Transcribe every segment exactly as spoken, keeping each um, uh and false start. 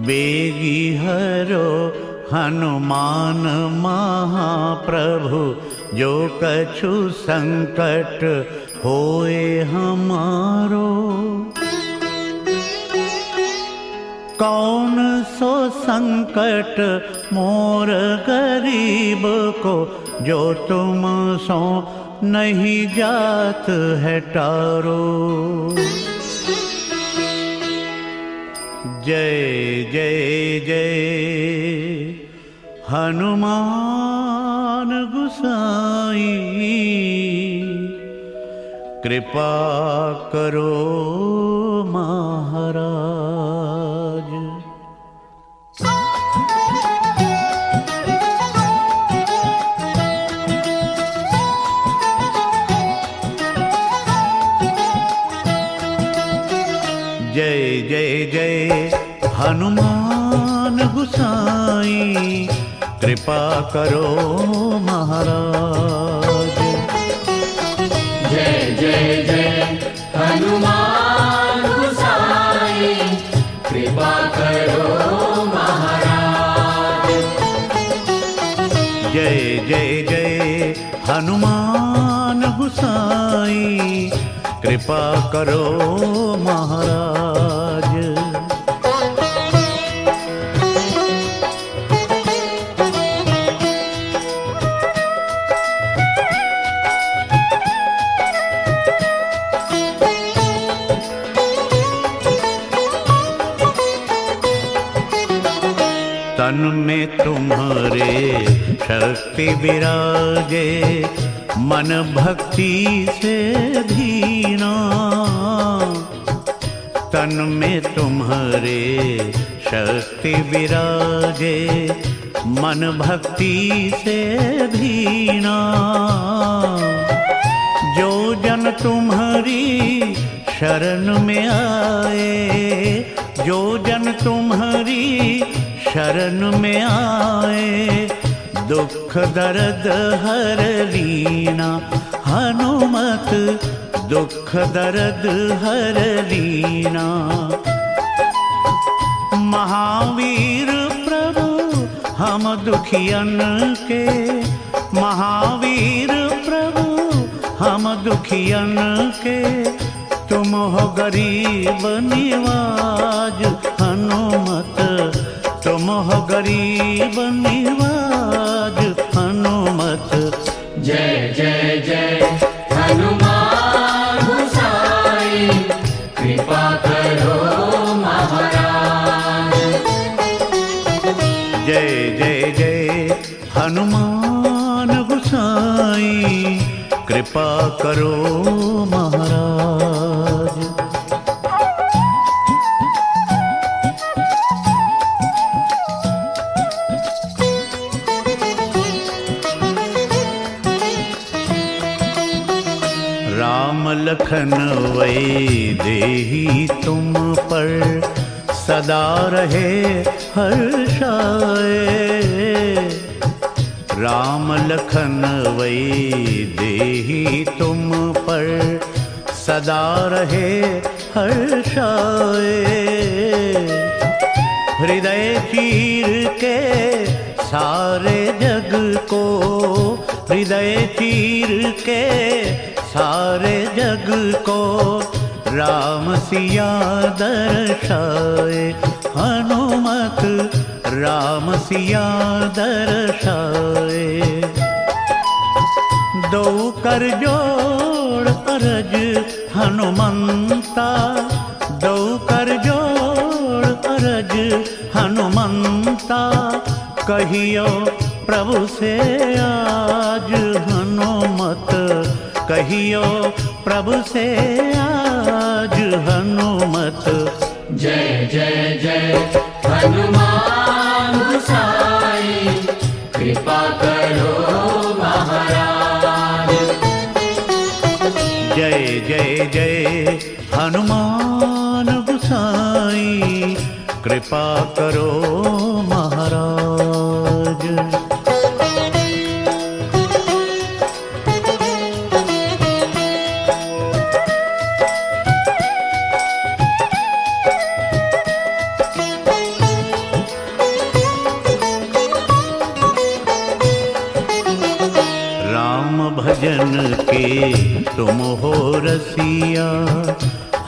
बेगी हरो हनुमान महाप्रभु, जो कछु संकट होए हमारो। कौन सो संकट मोर गरीब को, जो तुम सो नहीं जात है टारो। जय जय जय हनुमान गुसाई, कृपा करो महाराज। जय जय जय हनुमान गुसाई, कृपा करो महाराज। जय जय जय हनुमान गुसाई, कृपा करो महाराज। जय जय जय हनुमान गुसाई, कृपा करो महाराज। तन में तुम्हारे शक्ति विराजे, मन भक्ति से धीना। तन में तुम्हारे शक्ति विराजे, मन भक्ति से धीना। जो जन तुम्हारी शरण में आए, जो जन तुम्हारी शरण में आए, दुख दर्द हर लीना। हनुमत दुख दर्द हर लीना। महावीर प्रभु हम दुखियन के, महावीर प्रभु हम दुखियन के, तुम हो गरीब निवाज। हनुमत तुम हो गरीब निवाज हनुमत। जय जय जय हनुमान गुसाई, कृपा करो महाराज। जय जय जय हनुमान गुसाई, कृपा करो महाराज। राम लखन वै देही तुम पर, सदा रहे हर्षाए। राम लखन वै देही तुम पर, सदा रहे हर्षाए। हृदय चीर के सारे जग को, हृदय चीर के सारे जग को, राम सिया दर्शाए। हनुमत राम सिया दर्शाए। दो कर जोड़ अरज हनुमंता, दो कर जोड़ अरज हनुमंता। कहियो प्रभु से आज हनुमत, कहियो प्रभु से आज हनुमत। जय जय जय हनुमान गुसाई, कृपा करो महाराज। जय जय जय हनुमान गुसाई, कृपा करो महाराज।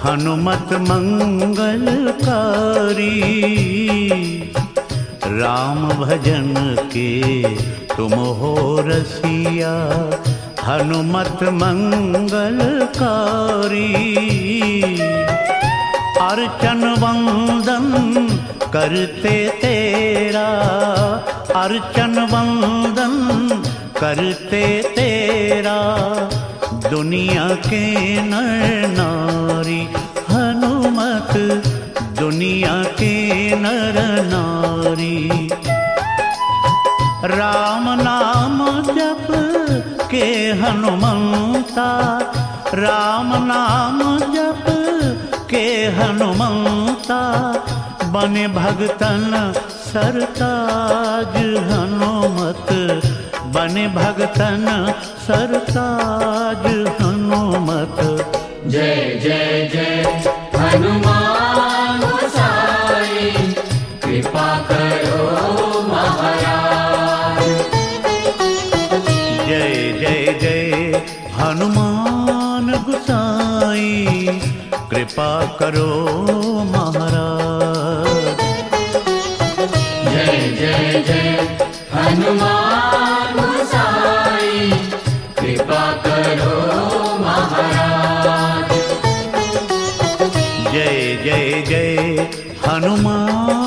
हनुमत मंगलकारी। राम भजन के तुम हो रसिया, हनुमत मंगलकारी। अर्चन वंदन करते तेरा, अर्चन वंदन करते तेरा, दुनिया के नर नारी। हनुमत दुनिया के नर नारी। राम नाम जप के हनुमंता, राम नाम जप के हनुमंता, बने भगतन सरताज। हनुमत बने भगतन सरताज हनुमत। जय जय जय हनुमान गोसाई, कृपा करो महाराज। जय जय जय हनुमान गोसाई, कृपा करो महाराज। जय जय जय हनुमान गोसाई, कृपा करो महाराज। जय जय जय हनुमान